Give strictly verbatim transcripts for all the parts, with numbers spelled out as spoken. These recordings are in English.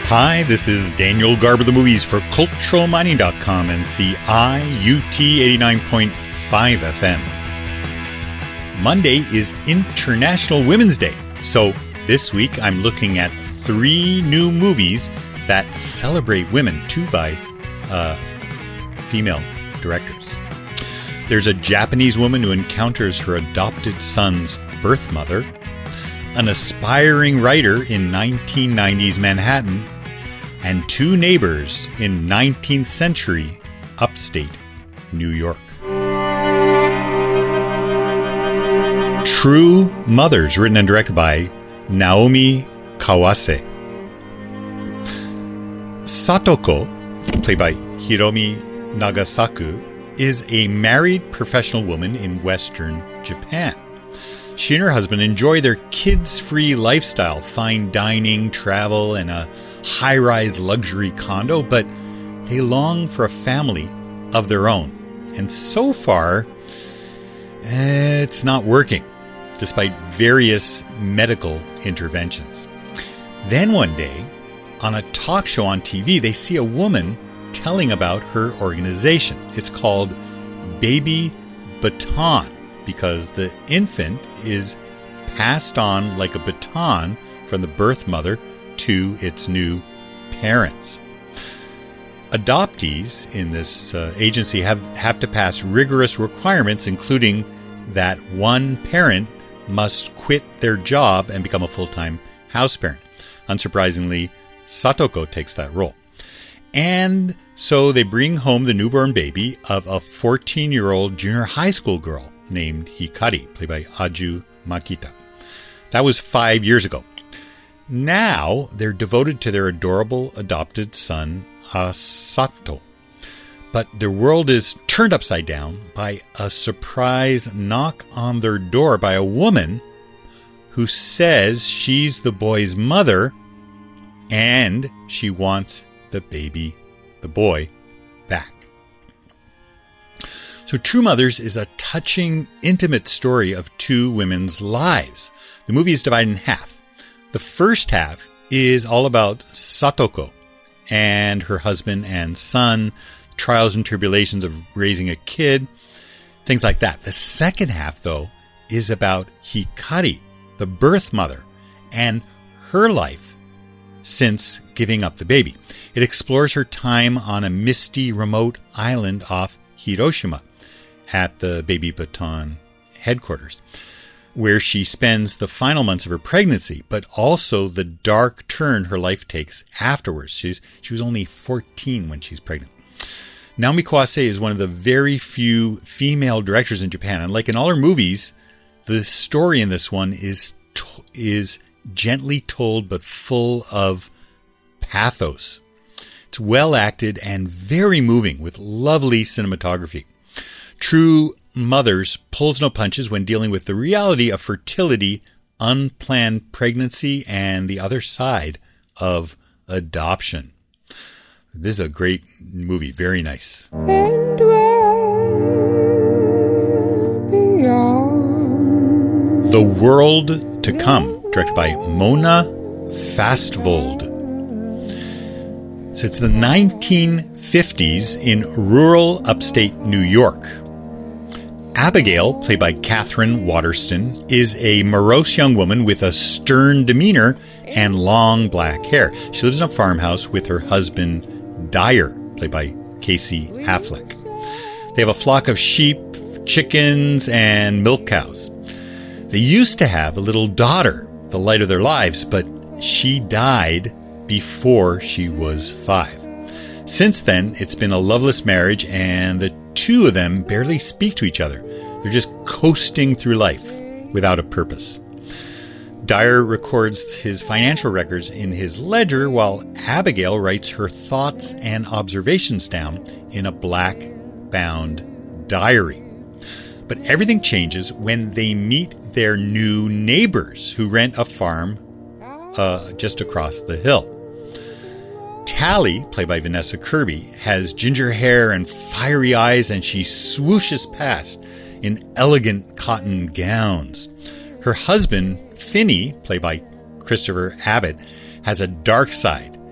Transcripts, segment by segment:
Hi, this is Daniel Garber, the movies for Cultural Mining dot com and C I U T eighty-nine point five F M. Monday is International Women's Day, so this week I'm looking at three new movies that celebrate women, two by uh, female directors. There's a Japanese woman who encounters her adopted son's birth mother, an aspiring writer in nineteen nineties Manhattan, and two neighbors in nineteenth century upstate New York. True Mothers, written and directed by Naomi Kawase. Satoko, played by Hiromi Nagasaku, is a married professional woman in Western Japan. She and her husband enjoy their kids-free lifestyle, fine dining, travel, and a high-rise luxury condo, but they long for a family of their own. And so far, it's not working, despite various medical interventions. Then one day, on a talk show on T V, they see a woman telling about her organization. It's called Baby Baton, because the infant is passed on like a baton from the birth mother to its new parents. Adoptees in this uh, agency have, have to pass rigorous requirements, including that one parent must quit their job and become a full-time house parent. Unsurprisingly, Satoko takes that role. And so they bring home the newborn baby of a fourteen-year-old junior high school girl named Hikari, played by Aju Makita. That was five years ago. Now they're devoted to their adorable adopted son, Asato. But their world is turned upside down by a surprise knock on their door by a woman who says she's the boy's mother and she wants the baby, the boy, back. So True Mothers is a touching, intimate story of two women's lives. The movie is divided in half. The first half is all about Satoko and her husband and son, trials and tribulations of raising a kid, things like that. The second half, though, is about Hikari, the birth mother, and her life since giving up the baby. It explores her time on a misty, remote island off Hiroshima at the Baby Baton headquarters, where she spends the final months of her pregnancy, but also the dark turn her life takes afterwards. She's, she was only fourteen when she's pregnant. Naomi Kawase is one of the very few female directors in Japan, and like in all her movies, the story in this one is to- is gently told but full of pathos. It's well acted and very moving with lovely cinematography. True Mothers pulls no punches when dealing with the reality of fertility, unplanned pregnancy, and the other side of adoption. This is a great movie. Very nice. And beyond. The World to Come, directed by Mona Fastvold. So it's the nineteen fifties in rural upstate New York. Abigail, played by Catherine Waterston, is a morose young woman with a stern demeanor and long black hair. She lives in a farmhouse with her husband, Dyer, played by Casey Affleck. They have a flock of sheep, chickens, and milk cows. They used to have a little daughter, the light of their lives, but she died before she was five. Since then, it's been a loveless marriage, and the two of them barely speak to each other. They're just coasting through life without a purpose. Dyer records his financial records in his ledger, while Abigail writes her thoughts and observations down in a black-bound diary. But everything changes when they meet their new neighbors who rent a farm uh, just across the hill. Tally, played by Vanessa Kirby, has ginger hair and fiery eyes, and she swooshes past in elegant cotton gowns. Her husband, Finney, played by Christopher Abbott, has a dark side.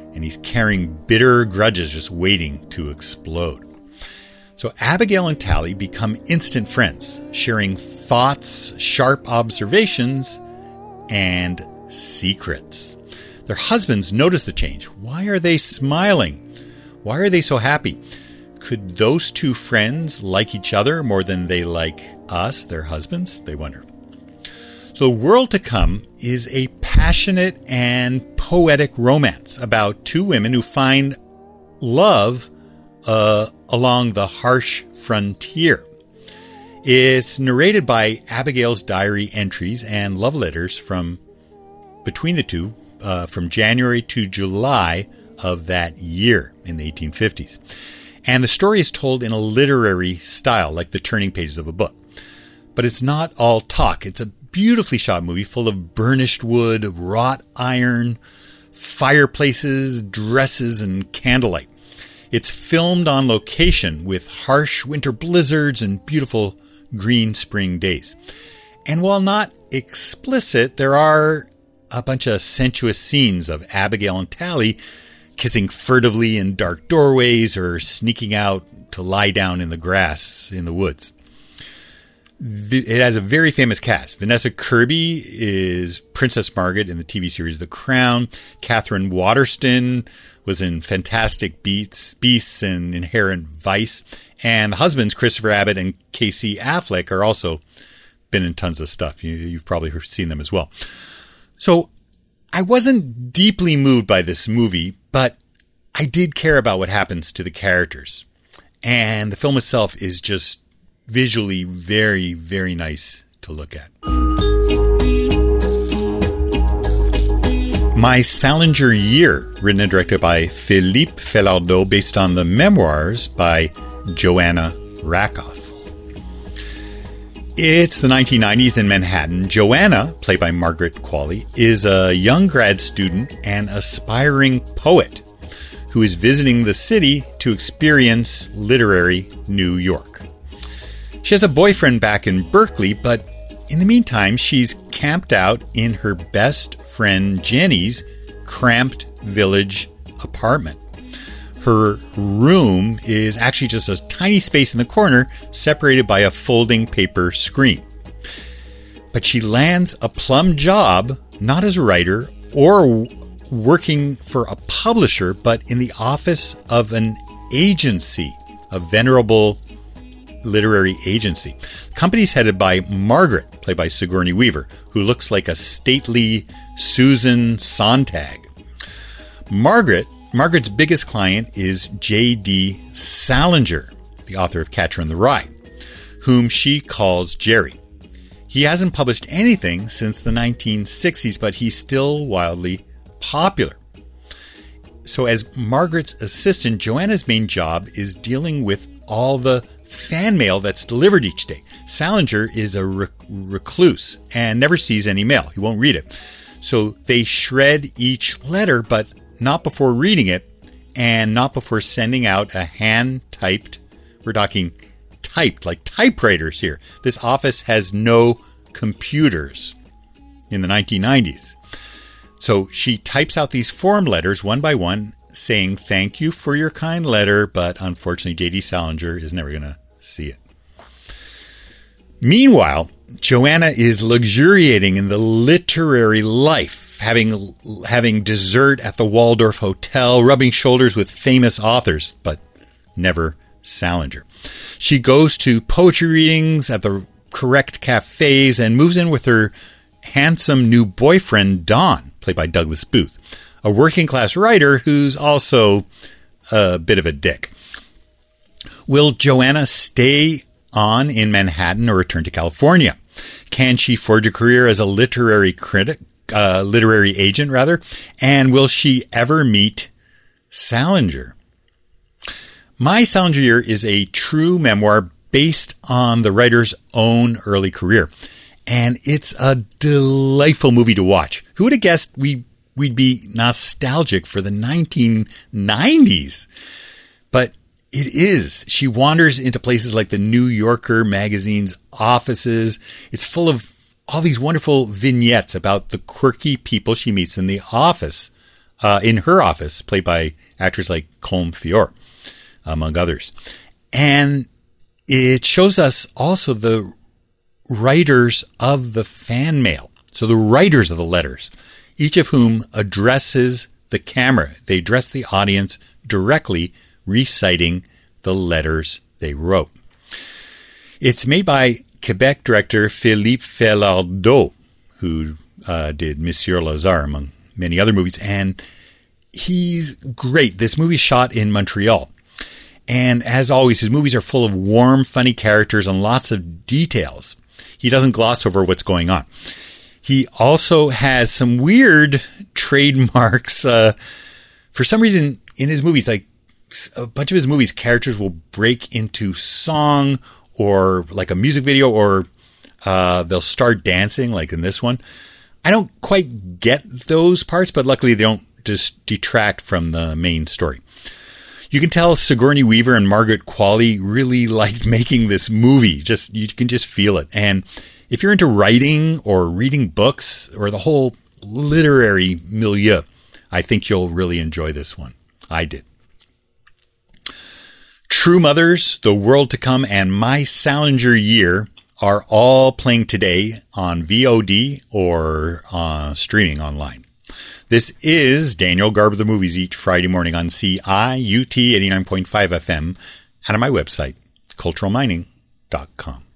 and he's carrying bitter grudges just waiting to explode. So Abigail and Tally become instant friends, sharing thoughts, sharp observations, and secrets. Their husbands notice the change. Why are they smiling? Why are they so happy? Could those two friends like each other more than they like us, their husbands? They wonder. So The World to Come is a passionate and poetic romance about two women who find love uh, along the harsh frontier. It's narrated by Abigail's diary entries and love letters from between the two uh, from January to July of that year in the eighteen fifties. And the story is told in a literary style, like the turning pages of a book. But it's not all talk. It's a beautifully shot movie full of burnished wood, wrought iron, fireplaces, dresses, and candlelight. It's filmed on location with harsh winter blizzards and beautiful green spring days. And while not explicit, there are a bunch of sensuous scenes of Abigail and Tally kissing furtively in dark doorways or sneaking out to lie down in the grass in the woods. It has a very famous cast. Vanessa Kirby is Princess Margaret in the T V series The Crown. Catherine Waterston was in Fantastic Beasts, Beasts and Inherent Vice. And the husbands, Christopher Abbott and Casey Affleck, are also been in tons of stuff. You, you've probably seen them as well. So I wasn't deeply moved by this movie, but I did care about what happens to the characters. And the film itself is just visually very, very nice to look at. My Salinger Year, written and directed by Philippe Falardeau, based on the memoirs by Joanna Rakoff. It's the nineteen nineties in Manhattan. Joanna, played by Margaret Qualley, is a young grad student and aspiring poet who is visiting the city to experience literary New York. She has a boyfriend back in Berkeley, but in the meantime, she's camped out in her best friend Jenny's cramped village apartment. Her room is actually just a tiny space in the corner, separated by a folding paper screen. But she lands a plum job, not as a writer or working for a publisher, but in the office of an agency, a venerable literary agency. The company's headed by Margaret, played by Sigourney Weaver, who looks like a stately Susan Sontag. Margaret Margaret's biggest client is J D Salinger, the author of Catcher in the Rye, whom she calls Jerry. He hasn't published anything since the nineteen sixties, but he's still wildly popular. So as Margaret's assistant, Joanna's main job is dealing with all the fan mail that's delivered each day. Salinger is a rec- recluse and never sees any mail. He won't read it. So they shred each letter, but not before reading it and not before sending out a hand-typed, we're talking typed, like typewriters here. This office has no computers in the nineteen nineties. So she types out these form letters one by one saying, "Thank you for your kind letter, but unfortunately J D Salinger is never going to see it." Meanwhile, Joanna is luxuriating in the literary life, having having dessert at the Waldorf Hotel, rubbing shoulders with famous authors, but never Salinger. She goes to poetry readings at the correct cafes and moves in with her handsome new boyfriend, Don, played by Douglas Booth, a working-class writer who's also a bit of a dick. Will Joanna stay on in Manhattan or return to California? Can she forge a career as a literary critic, uh, literary agent, rather? And will she ever meet Salinger? My Salinger Year is a true memoir based on the writer's own early career. And it's a delightful movie to watch. Who would have guessed we, we'd be nostalgic for the nineteen nineties? But it is. She wanders into places like the New Yorker magazine's offices. It's full of all these wonderful vignettes about the quirky people she meets in the office uh, in her office, played by actors like Colm Feore, among others. And it shows us also the writers of the fan mail. So the writers of the letters, each of whom addresses the camera. They address the audience directly, reciting the letters they wrote. It's made by Quebec director Philippe Falardeau, who uh, did Monsieur Lazare, among many other movies. And he's great. This movie's shot in Montreal. And as always, his movies are full of warm, funny characters and lots of details. He doesn't gloss over what's going on. He also has some weird trademarks. Uh, for some reason, in his movies, like a bunch of his movies, characters will break into song or like a music video, or uh, they'll start dancing, like in this one. I don't quite get those parts, but luckily they don't just detract from the main story. You can tell Sigourney Weaver and Margaret Qualley really liked making this movie. Just you can just feel it. And if you're into writing or reading books or the whole literary milieu, I think you'll really enjoy this one. I did. True Mothers, The World to Come, and My Salinger Year are all playing today on V O D or uh, streaming online. This is Daniel Garber the Movies each Friday morning on C I U T eighty-nine point five F M and on my website, cultural mining dot com.